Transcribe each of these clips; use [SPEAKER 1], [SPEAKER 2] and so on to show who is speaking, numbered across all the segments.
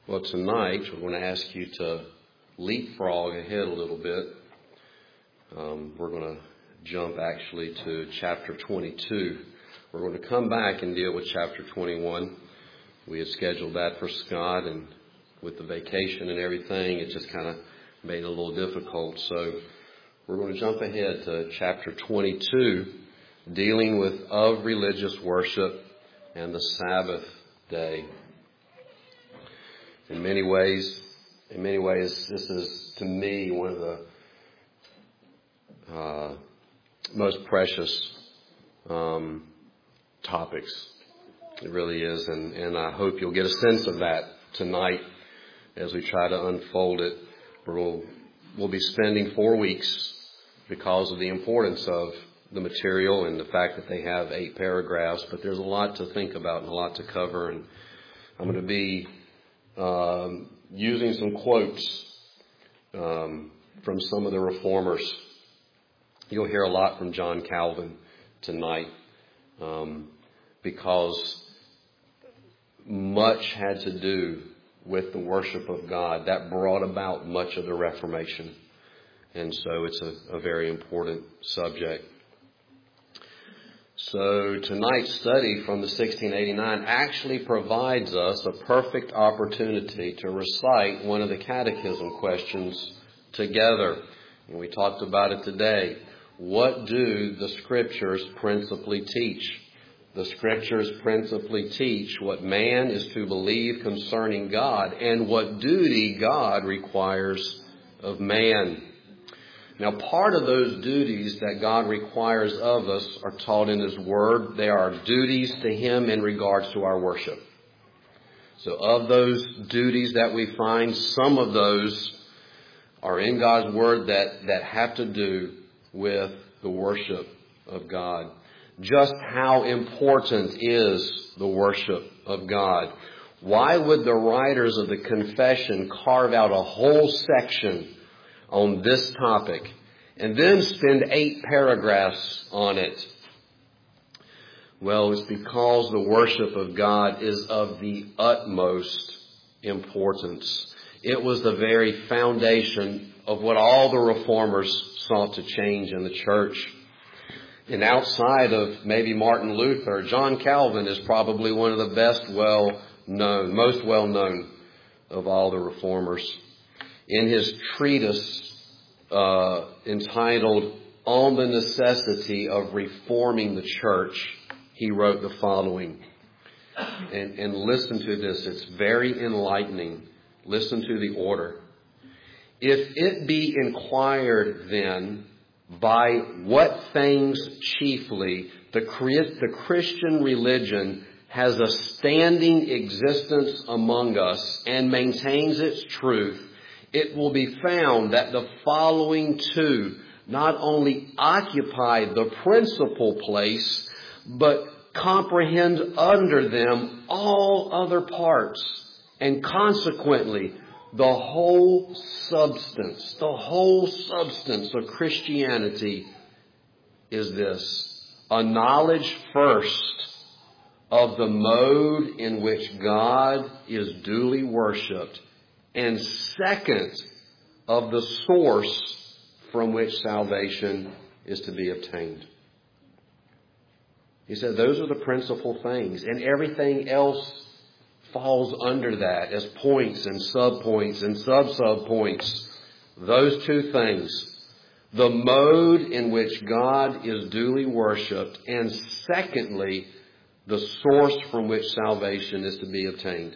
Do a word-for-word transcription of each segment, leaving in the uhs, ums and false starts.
[SPEAKER 1] Well, tonight we're going to ask you to leapfrog ahead a little bit. Um, we're going to jump actually to chapter twenty-two. We're going to come back and deal with chapter twenty-one. We had scheduled that for Scott, and with the vacation and everything, it just kind of made it a little difficult. So we're going to jump ahead to chapter twenty-two, dealing with of religious worship and the Sabbath day. In many ways, in many ways, this is to me one of the uh, most precious um, topics. It really is, and, and I hope you'll get a sense of that tonight as we try to unfold it. We'll, we'll be spending four weeks because of the importance of the material and the fact that they have eight paragraphs, but there's a lot to think about and a lot to cover, and I'm going to be um, using some quotes um, from some of the reformers. You'll hear a lot from John Calvin tonight um, because much had to do with the worship of God. That brought about much of the Reformation. And so it's a, a very important subject. So tonight's study from the sixteen eighty-nine actually provides us a perfect opportunity to recite one of the catechism questions together. And we talked about it today. What do the Scriptures principally teach? The Scriptures principally teach what man is to believe concerning God and what duty God requires of man. Now, part of those duties that God requires of us are taught in His Word. They are duties to Him in regards to our worship. So of those duties that we find, some of those are in God's Word that, that have to do with the worship of God. Just how important is the worship of God? Why would the writers of the Confession carve out a whole section on this topic and then spend eight paragraphs on it? Well, it's because the worship of God is of the utmost importance. It was the very foundation of what all the reformers sought to change in the church. And outside of maybe Martin Luther, John Calvin is probably one of the best well-known, most well-known of all the reformers. In his treatise uh, entitled On the Necessity of Reforming the Church, he wrote the following. And, and listen to this. It's very enlightening. Listen to the order. If it be inquired then, by what things chiefly the, the Christian religion has a standing existence among us and maintains its truth, it will be found that the following two not only occupy the principal place, but comprehend under them all other parts, and consequently the whole substance, the whole substance of Christianity is this: a knowledge first of the mode in which God is duly worshipped, and second, of the source from which salvation is to be obtained. He said those are the principal things, and everything else falls under that as points and subpoints and sub-subpoints. Those two things: the mode in which God is duly worshipped, and secondly, the source from which salvation is to be obtained.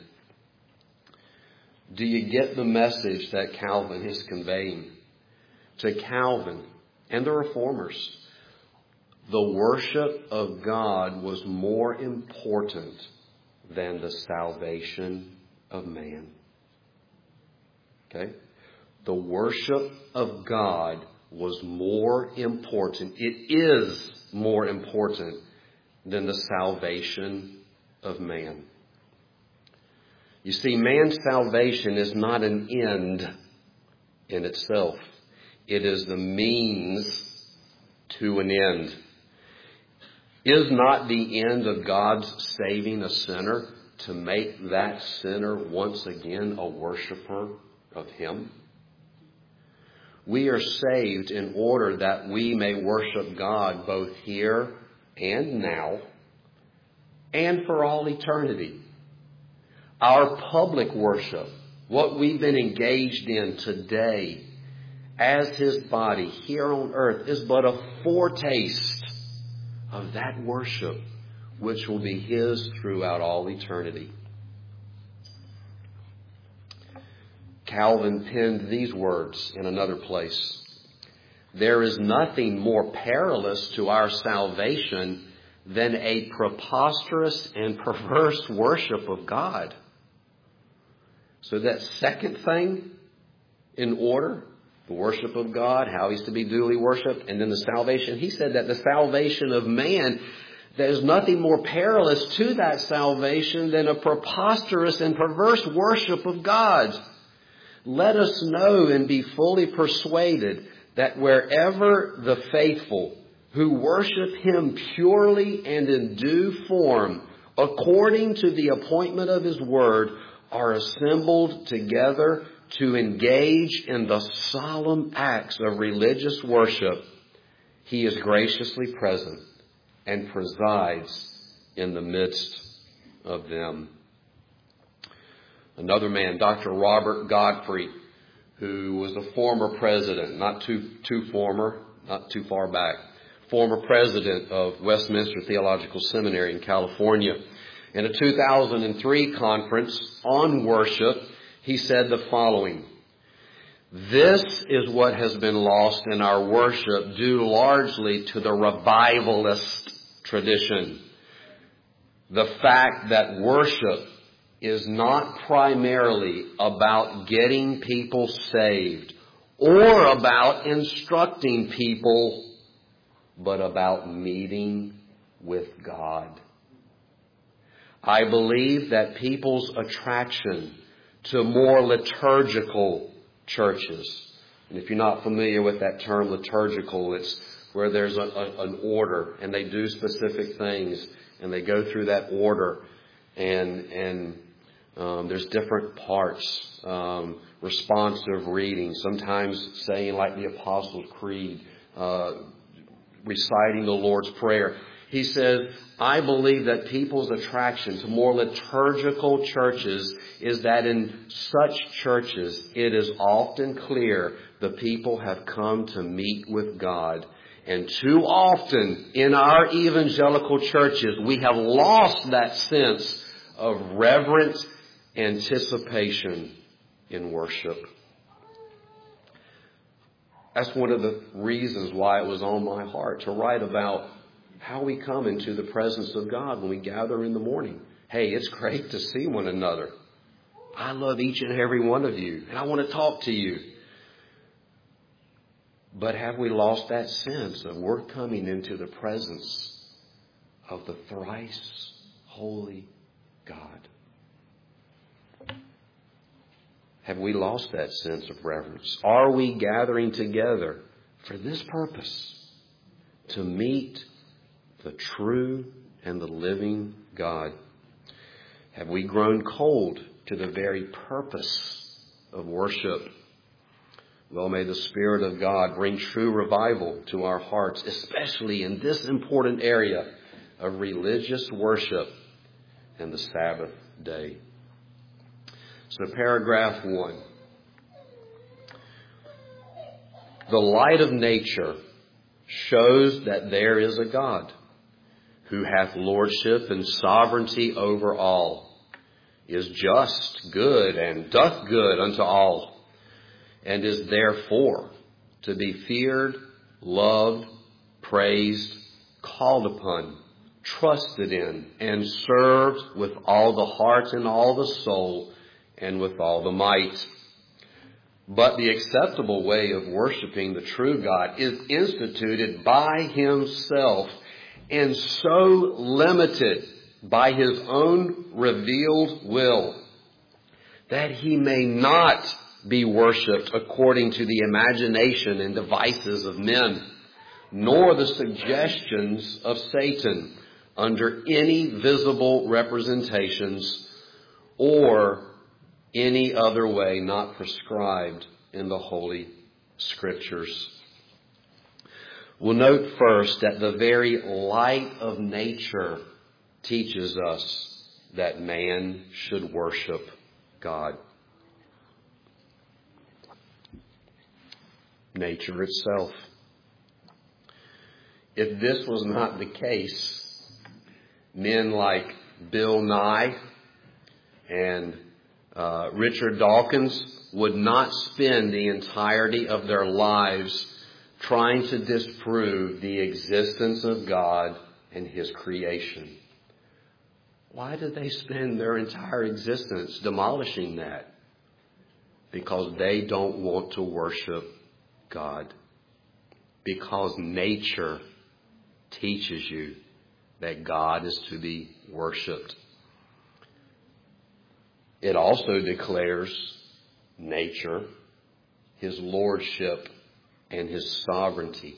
[SPEAKER 1] Do you get the message that Calvin is conveying? To Calvin and the reformers, the worship of God was more important than the salvation of man. Okay? The worship of God was more important. It is more important than the salvation of man. You see, man's salvation is not an end in itself. It is the means to an end. Is not the end of God's saving a sinner to make that sinner once again a worshiper of Him? We are saved in order that we may worship God both here and now and for all eternity. Our public worship, what we've been engaged in today as His body here on earth, is but a foretaste of that worship which will be His throughout all eternity. Calvin penned these words in another place. There is nothing more perilous to our salvation than a preposterous and perverse worship of God. So that second thing in order, the worship of God, how He's to be duly worshipped, and then the salvation. He said that the salvation of man, there's nothing more perilous to that salvation than a preposterous and perverse worship of God. Let us know and be fully persuaded that wherever the faithful who worship Him purely and in due form, according to the appointment of His word, are assembled together to engage in the solemn acts of religious worship, He is graciously present and presides in the midst of them. Another man, Doctor Robert Godfrey, who was a former president, not too, too former, not too far back, former president of Westminster Theological Seminary in California. In a two thousand three conference on worship, he said the following: "This is what has been lost in our worship due largely to the revivalist tradition. The fact that worship is not primarily about getting people saved or about instructing people, but about meeting with God. I believe that people's attraction to more liturgical churches," and if you're not familiar with that term liturgical, it's where there's a, a, an order and they do specific things and they go through that order, and and um, there's different parts, um, responsive reading, sometimes saying like the Apostles' Creed, uh, reciting the Lord's Prayer. He says, I believe that people's attraction to more liturgical churches is that in such churches it is often clear the people have come to meet with God. And too often in our evangelical churches we have lost that sense of reverent anticipation in worship. That's one of the reasons why it was on my heart to write about how we come into the presence of God when we gather in the morning. Hey, it's great to see one another. I love each and every one of you, and I want to talk to you. But have we lost that sense of we're coming into the presence of the thrice holy God? Have we lost that sense of reverence? Are we gathering together for this purpose? To meet the true and the living God? Have we grown cold to the very purpose of worship? Well, may the Spirit of God bring true revival to our hearts, especially in this important area of religious worship and the Sabbath day. So paragraph one. The light of nature shows that there is a God who hath lordship and sovereignty over all, is just, good, and doth good unto all, and is therefore to be feared, loved, praised, called upon, trusted in, and served with all the heart and all the soul and with all the might. But the acceptable way of worshiping the true God is instituted by Himself and so limited by His own revealed will that He may not be worshipped according to the imagination and devices of men, nor the suggestions of Satan, under any visible representations or any other way not prescribed in the Holy Scriptures. We'll note first that the very light of nature teaches us that man should worship God. Nature itself. If this was not the case, men like Bill Nye and uh, Richard Dawkins would not spend the entirety of their lives trying to disprove the existence of God and His creation. Why did they spend their entire existence demolishing that? Because they don't want to worship God. Because nature teaches you that God is to be worshipped. It also declares nature, His lordship, and His sovereignty.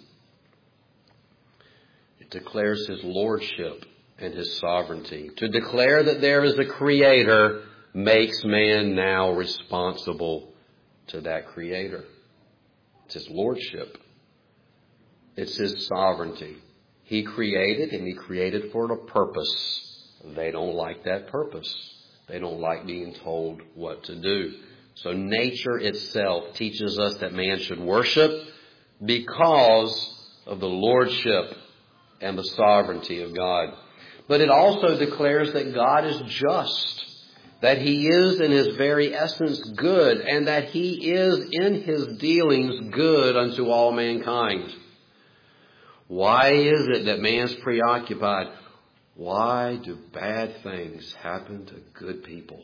[SPEAKER 1] It declares His lordship and His sovereignty. To declare that there is a creator makes man now responsible to that creator. It's His lordship. It's His sovereignty. He created, and He created for a purpose. They don't like that purpose. They don't like being told what to do. So nature itself teaches us that man should worship because of the lordship and the sovereignty of God. But it also declares that God is just, that He is in His very essence good, and that He is in His dealings good unto all mankind. Why is it that man's preoccupied? Why do bad things happen to good people?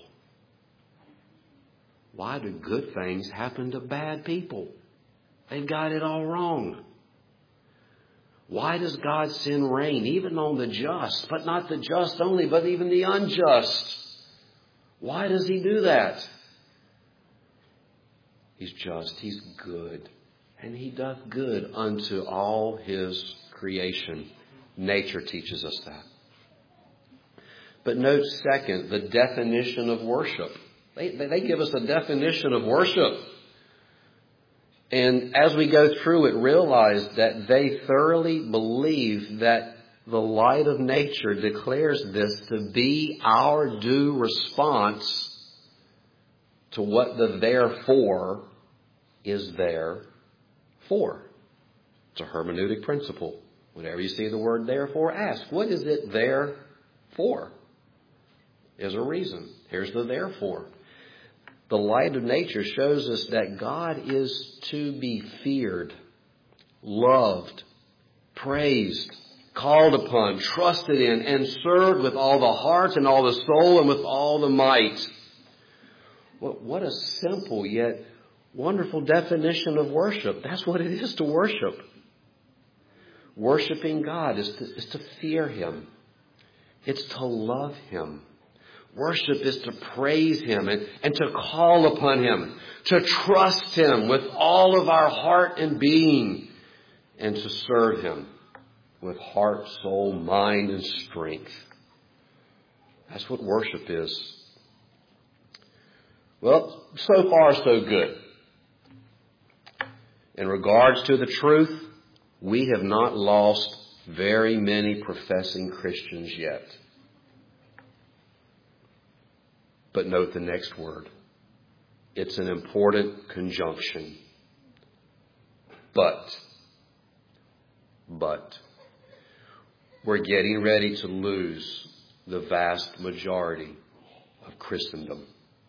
[SPEAKER 1] Why do good things happen to bad people? They've got it all wrong. Why does God send rain even on the just, but not the just only, but even the unjust? Why does He do that? He's just, He's good, and He doth good unto all His creation. Nature teaches us that. But note second, the definition of worship. They, they give us a definition of worship. And as we go through it, realize that they thoroughly believe that the light of nature declares this to be our due response to what the therefore is there for. It's a hermeneutic principle. Whenever you see the word therefore, ask, what is it there for? There's a reason. Here's the therefore. The light of nature shows us that God is to be feared, loved, praised, called upon, trusted in, and served with all the heart and all the soul and with all the might. What a simple yet wonderful definition of worship. That's what it is to worship. Worshiping God is to, is to fear Him. It's to love Him. Worship is to praise Him and, and to call upon Him, to trust Him with all of our heart and being, and to serve Him with heart, soul, mind, and strength. That's what worship is. Well, so far so good. In regards to the truth, we have not lost very many professing Christians yet. But note the next word. It's an important conjunction. But. But. We're getting ready to lose the vast majority of Christendom.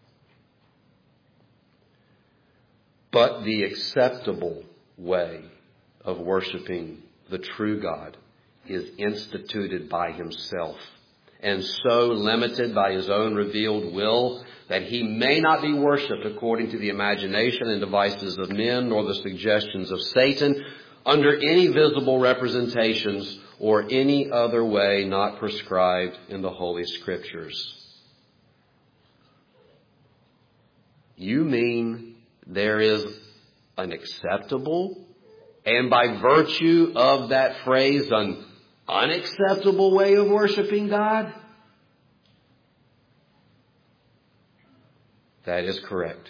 [SPEAKER 1] But the acceptable way of worshiping the true God is instituted by Himself, and so limited by His own revealed will that He may not be worshipped according to the imagination and devices of men, nor the suggestions of Satan, under any visible representations or any other way not prescribed in the Holy Scriptures. You mean there is an acceptable, and by virtue of that phrase, an unacceptable way of worshiping God? That is correct.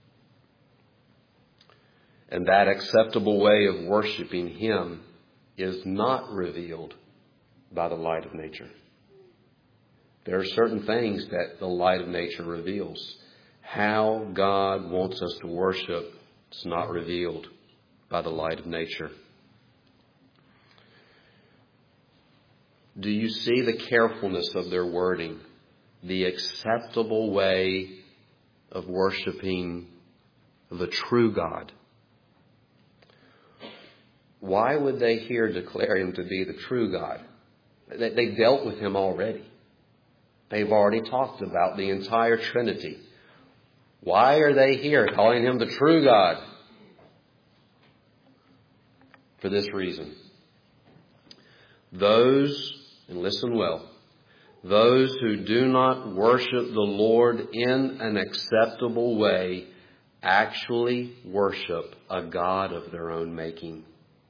[SPEAKER 1] And that acceptable way of worshiping Him is not revealed by the light of nature. There are certain things that the light of nature reveals. How God wants us to worship is not revealed by the light of nature. Do you see the carefulness of their wording? The acceptable way of worshiping the true God. Why would they here declare Him to be the true God? They dealt with Him already. They've already talked about the entire Trinity. Why are they here calling Him the true God? For this reason. Those, and listen well, those who do not worship the Lord in an acceptable way actually worship a God of their own making.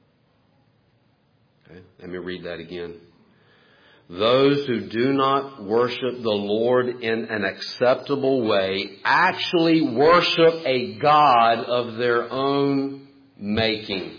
[SPEAKER 1] Okay, let me read that again. Those who do not worship the Lord in an acceptable way actually worship a God of their own making.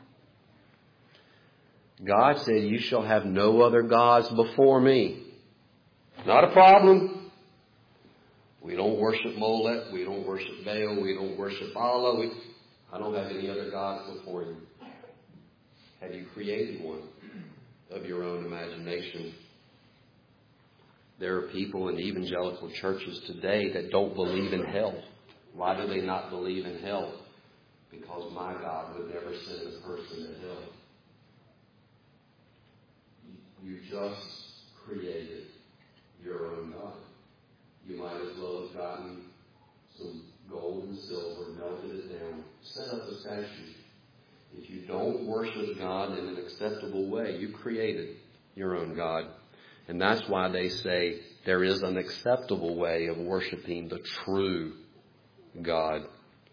[SPEAKER 1] God said, "You shall have no other gods before me." Not a problem. We don't worship Molech. We don't worship Baal. We don't worship Allah. We, I don't have any other gods before you. Have you created one of your own imagination? There are people in evangelical churches today that don't believe in hell. Why do they not believe in hell? Because my God would never send a person to hell. You just created your own God. You might as well have gotten some gold and silver, melted it down, set up a statue. If you don't worship God in an acceptable way, you created your own God. And that's why they say there is an acceptable way of worshiping the true God.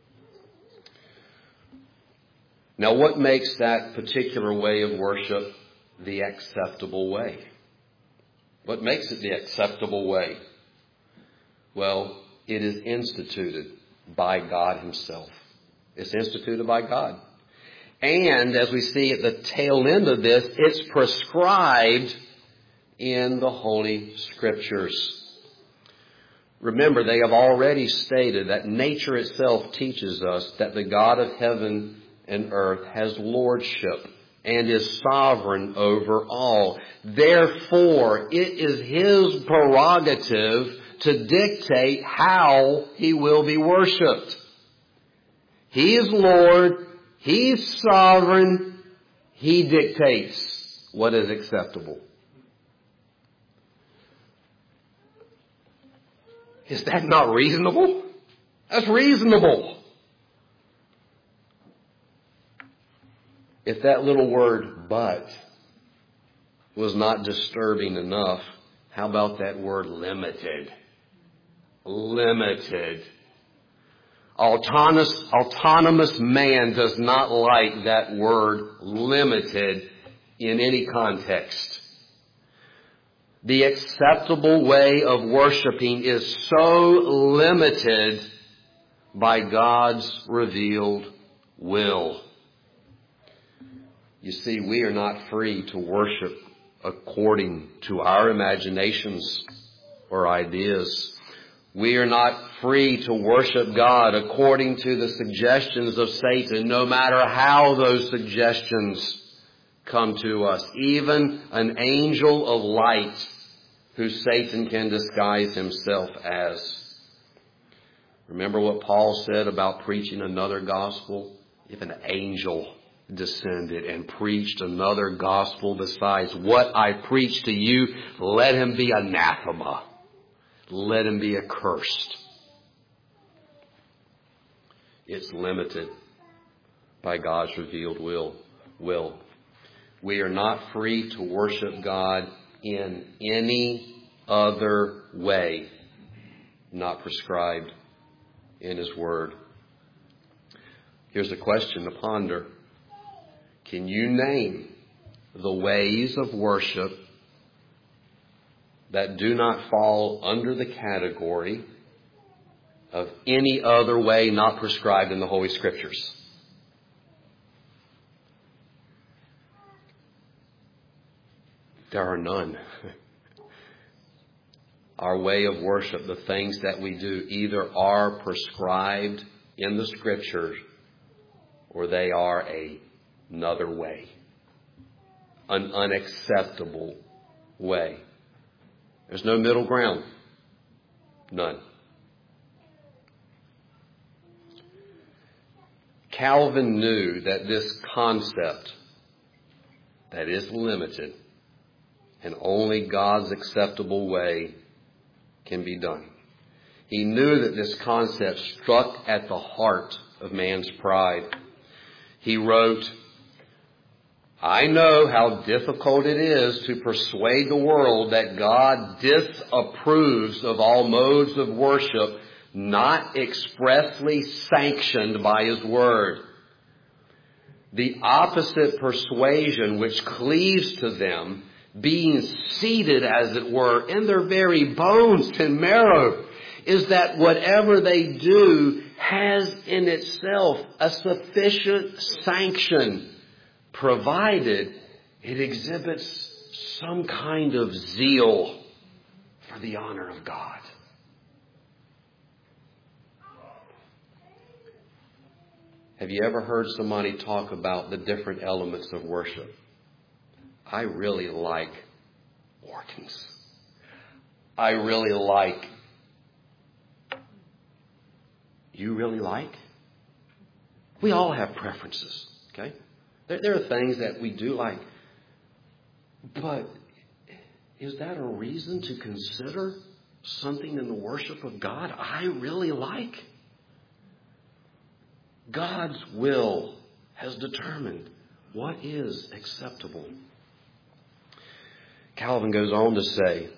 [SPEAKER 1] Now, what makes that particular way of worship the acceptable way? What makes it the acceptable way? Well, it is instituted by God Himself. It's instituted by God. And as we see at the tail end of this, it's prescribed in the Holy Scriptures. Remember, they have already stated that nature itself teaches us that the God of heaven and earth has lordship and is sovereign over all. Therefore, it is His prerogative to dictate how He will be worshipped. He is Lord. He's sovereign. He dictates what is acceptable. Is that not reasonable? That's reasonable. If that little word "but" was not disturbing enough, how about that word "limited"? Limited. Autonomous, autonomous man does not like that word "limited" in any context. The acceptable way of worshiping is so limited by God's revealed will. You see, we are not free to worship according to our imaginations or ideas. We are not free to worship God according to the suggestions of Satan, no matter how those suggestions come to us. Even an angel of light who Satan can disguise himself as. Remember what Paul said about preaching another gospel? If an angel descended and preached another gospel besides what I preach to you, let him be anathema. Let him be accursed. It's limited by God's revealed will. will. We are not free to worship God in any other way not prescribed in His Word. Here's a question to ponder. Can you name the ways of worship that do not fall under the category of any other way not prescribed in the Holy Scriptures. There are none. Our way of worship, the things that we do, either are prescribed in the Scriptures or they are a, another way, an unacceptable way. There's no middle ground. None. Calvin knew that this concept that is limited and only God's acceptable way can be done. He knew that this concept struck at the heart of man's pride. He wrote, I know how difficult it is to persuade the world that God disapproves of all modes of worship not expressly sanctioned by His Word. The opposite persuasion which cleaves to them, being seated, as it were, in their very bones and marrow, is that whatever they do has in itself a sufficient sanction, provided it exhibits some kind of zeal for the honor of God. Have you ever heard somebody talk about the different elements of worship? I really like organs. I really like. You really like? We all have preferences, okay? There, there are things that we do like. But is that a reason to consider something in the worship of God I really like? God's will has determined what is acceptable. Calvin goes on to say,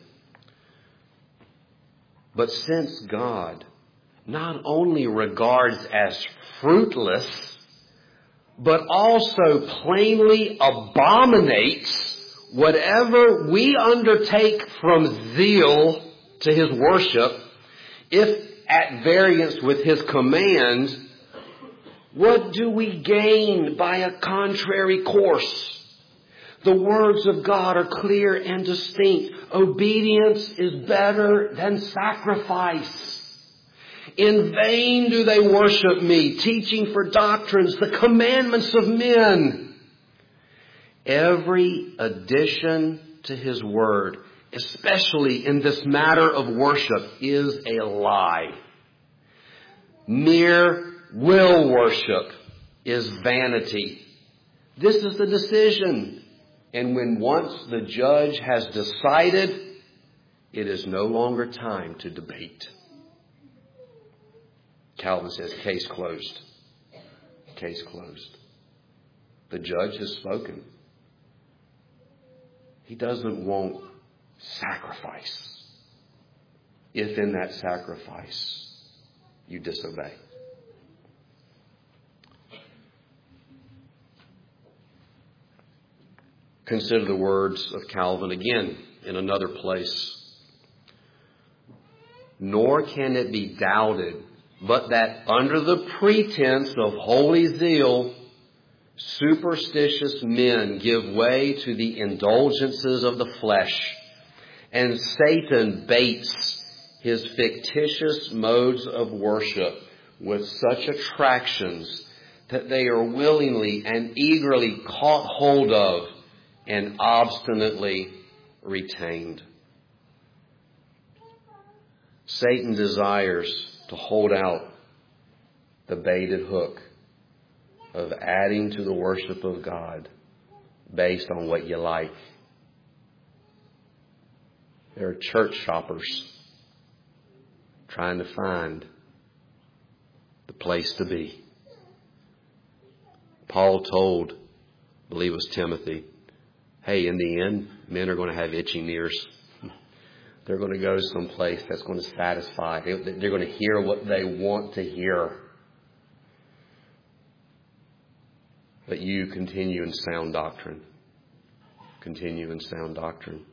[SPEAKER 1] but since God not only regards as fruitless, but also plainly abominates whatever we undertake from zeal to His worship, if at variance with His command, what do we gain by a contrary course? The words of God are clear and distinct. Obedience is better than sacrifice. In vain do they worship me, teaching for doctrines the commandments of men. Every addition to His word, especially in this matter of worship, is a lie. Mere will worship is vanity. This is the decision. And when once the judge has decided, it is no longer time to debate. Calvin says, case closed. Case closed. The judge has spoken. He doesn't want sacrifice if in that sacrifice you disobey. Consider the words of Calvin again in another place. Nor can it be doubted but that under the pretense of holy zeal, superstitious men give way to the indulgences of the flesh, and Satan baits his fictitious modes of worship with such attractions that they are willingly and eagerly caught hold of and obstinately retained. Satan desires to hold out the baited hook of adding to the worship of God based on what you like. There are church shoppers trying to find the place to be. Paul told, I believe it was Timothy, hey, in the end, men are going to have itching ears. They're going to go someplace that's going to satisfy. They're going to hear what they want to hear. But you continue in sound doctrine. continue in sound doctrine.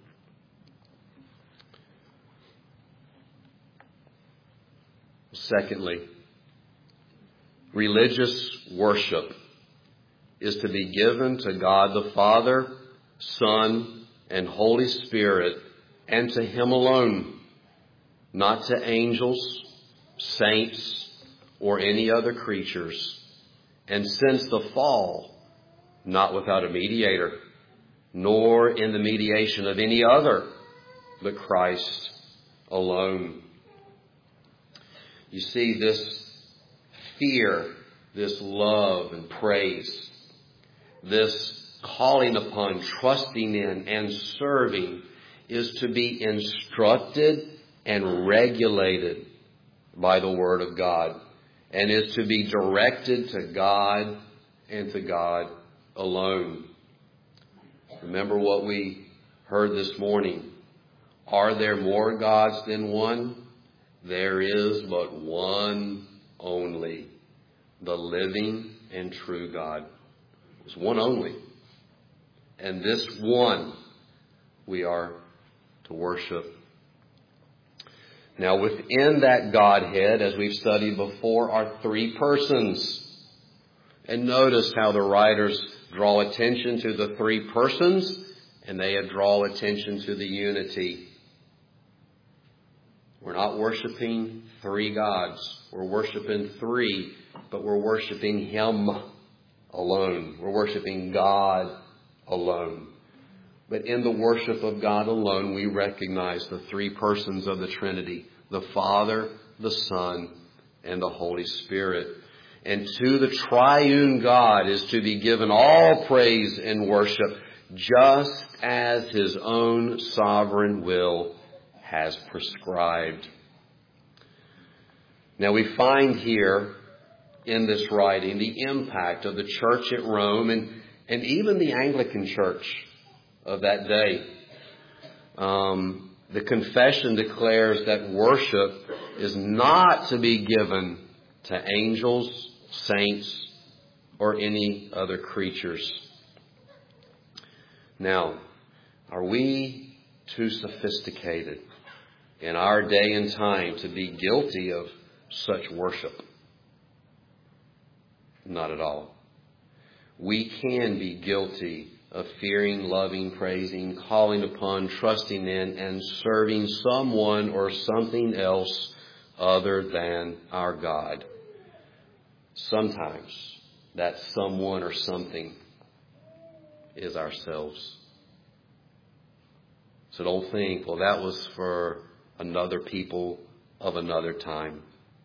[SPEAKER 1] Secondly, religious worship is to be given to God the Father, Son, and Holy Spirit, and to Him alone, not to angels, saints, or any other creatures. And since the fall, not without a mediator, nor in the mediation of any other, but Christ alone. You see, this fear, this love and praise, this calling upon, trusting in, and serving is to be instructed and regulated by the Word of God, and is to be directed to God and to God alone. Remember what we heard this morning. Are there more gods than one? There is but one only, the living and true God. There's one only. And this one we are to worship. Now, within that Godhead, as we've studied before, are three persons. And notice how the writers draw attention to the three persons, and they draw attention to the unity. We're not worshiping three gods. We're worshiping three, but we're worshiping Him alone. We're worshiping God alone. But in the worship of God alone, we recognize the three persons of the Trinity, the Father, the Son, and the Holy Spirit. And to the triune God is to be given all praise and worship, just as His own sovereign will has prescribed. Now we find here in this writing the impact of the church at Rome and, and even the Anglican church of that day. Um, the confession declares that worship is not to be given to angels, saints, or any other creatures. Now, are we too sophisticated in our day and time to be guilty of such worship? Not at all. We can be guilty of fearing, loving, praising, calling upon, trusting in, and serving someone or something else other than our God. Sometimes that someone or something is ourselves. So don't think, well, that was for another people of another time.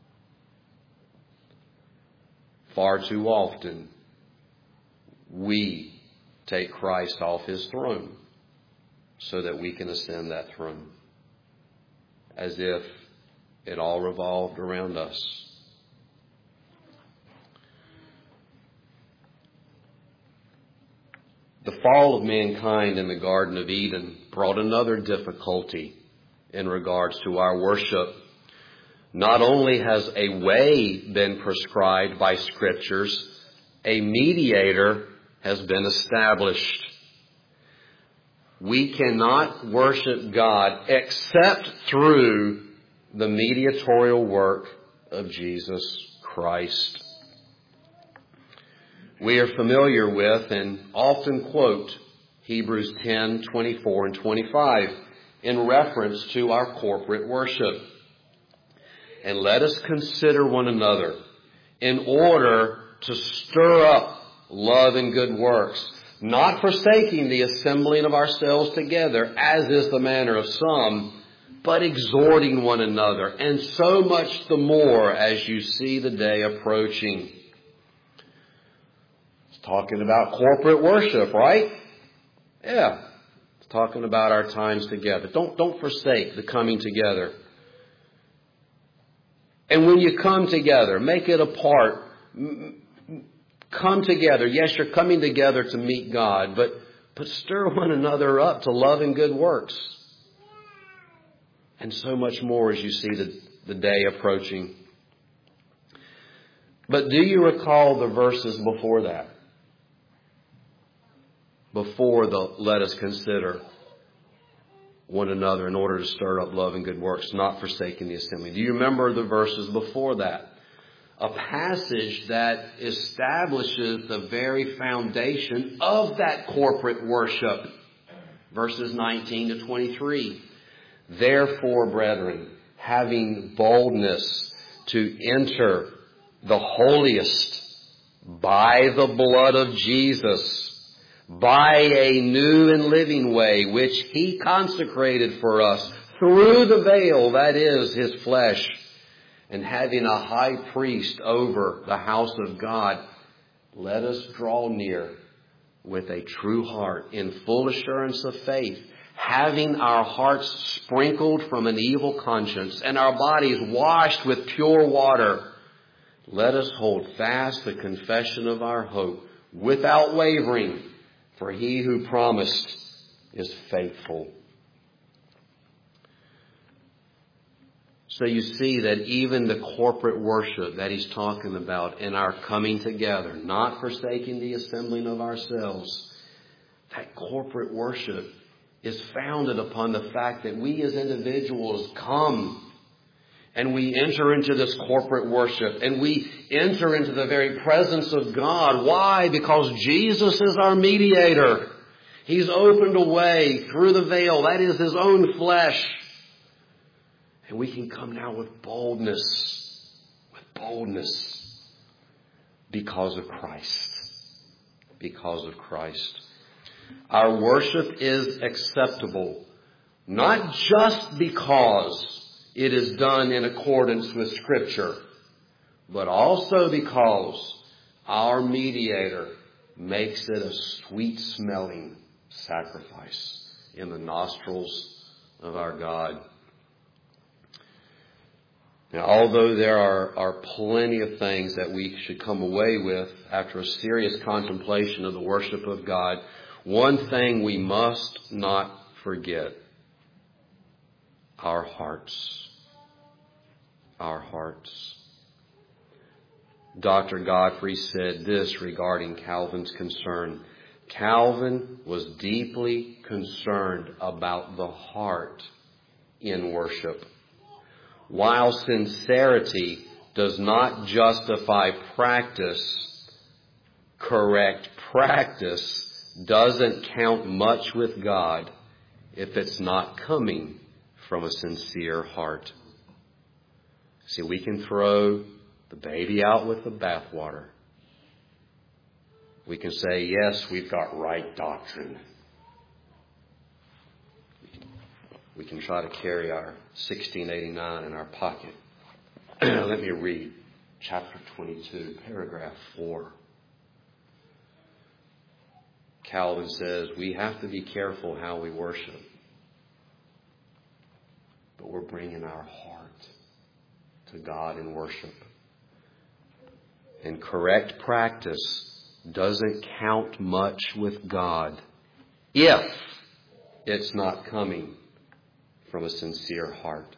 [SPEAKER 1] Far too often, we take Christ off His throne so that we can ascend that throne, as if it all revolved around us. The fall of mankind in the Garden of Eden brought another difficulty in regards to our worship. Not only has a way been prescribed by Scriptures, a mediator has been established. We cannot worship God except through the mediatorial work of Jesus Christ. We are familiar with and often quote Hebrews ten, twenty-four and twenty-five in reference to our corporate worship. And let us consider one another in order to stir up love and good works, not forsaking the assembling of ourselves together, as is the manner of some, but exhorting one another, and so much the more as you see the day approaching. It's talking about corporate worship, right? Yeah. It's talking about our times together. Don't, don't forsake the coming together. And when you come together, make it a part. Come together. Yes, you're coming together to meet God, but, but stir one another up to love and good works. And so much more as you see the, the day approaching. But do you recall the verses before that? before the let us consider one another in order to stir up love and good works, not forsaking the assembly. Do you remember the verses before that? A passage that establishes the very foundation of that corporate worship. Verses nineteen to twenty-three. Therefore, brethren, having boldness to enter the holiest by the blood of Jesus, by a new and living way, which He consecrated for us through the veil, that is, His flesh, and having a high priest over the house of God, let us draw near with a true heart, in full assurance of faith, having our hearts sprinkled from an evil conscience and our bodies washed with pure water. Let us hold fast the confession of our hope without wavering, for He who promised is faithful. So you see that even the corporate worship that he's talking about in our coming together, not forsaking the assembling of ourselves, that corporate worship is founded upon the fact that we as individuals come and we enter into this corporate worship and we enter into the very presence of God. Why? Because Jesus is our mediator. He's opened a way through the veil. That is His own flesh. And we can come now with boldness, with boldness, because of Christ. Because of Christ. Our worship is acceptable, not just because it is done in accordance with Scripture, but also because our mediator makes it a sweet-smelling sacrifice in the nostrils of our God. Now, although there are, are plenty of things that we should come away with after a serious contemplation of the worship of God, one thing we must not forget: our hearts. Our hearts. Doctor Godfrey said this regarding Calvin's concern. Calvin was deeply concerned about the heart in worship. While sincerity does not justify practice, correct practice doesn't count much with God if it's not coming from a sincere heart. See, we can throw the baby out with the bathwater. We can say, yes, we've got right doctrine. We can try to carry our sixteen eighty-nine in our pocket. Let me read chapter twenty-two, paragraph four. Calvin says, we have to be careful how we worship, but we're bringing our heart to God in worship. And correct practice doesn't count much with God if it's not coming from a sincere heart.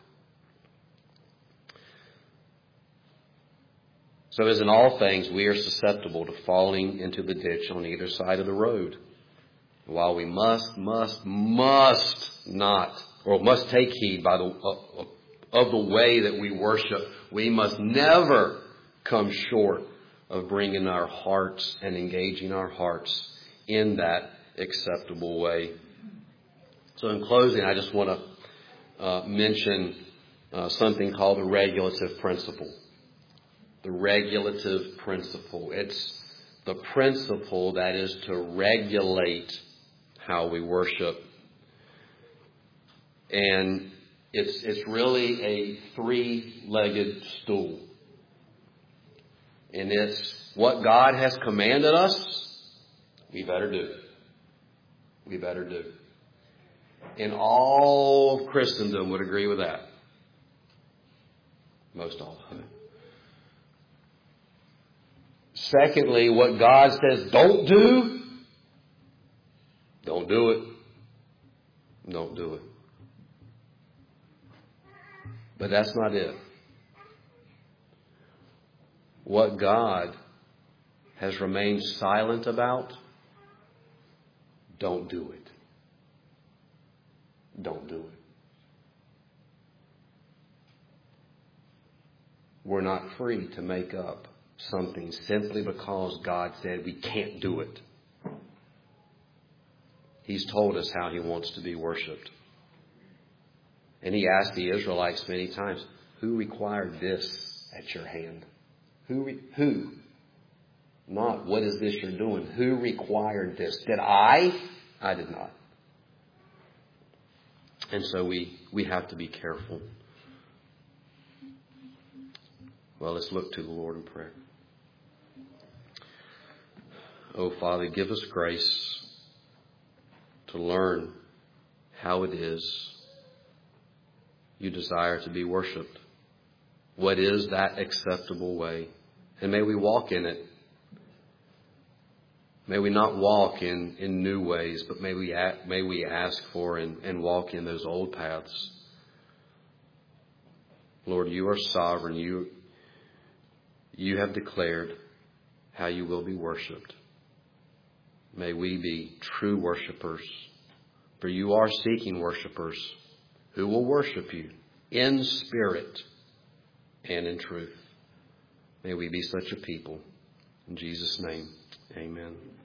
[SPEAKER 1] So as in all things, we are susceptible to falling into the ditch on either side of the road. While we must, must, must not, or must take heed by the, uh, of the way that we worship, we must never come short of bringing our hearts and engaging our hearts in that acceptable way. So in closing, I just want to uh, mention uh, something called the regulative principle. The regulative principle. It's the principle that is to regulate how we worship. And it's it's really a three-legged stool. And it's what God has commanded us, we better do. We better do. And all of Christendom would agree with that. Most all of it. Secondly, what God says don't do, don't do it. Don't do it. But that's not it. What God has remained silent about, don't do it. Don't do it. We're not free to make up something simply because God said we can't do it. He's told us how He wants to be worshipped. And He asked the Israelites many times, who required this at your hand? Who? Re- who? Not what is this you're doing? Who required this? Did I? I did not. And so we, we have to be careful. Well, let's look to the Lord in prayer. Oh, Father, give us grace to learn how it is You desire to be worshipped. What is that acceptable way? And may we walk in it. May we not walk in, in new ways, but may we may we ask for and, and walk in those old paths. Lord, You are sovereign. You, you have declared how You will be worshipped. May we be true worshipers. For You are seeking worshipers who will worship You in spirit and in truth. May we be such a people. In Jesus' name, amen.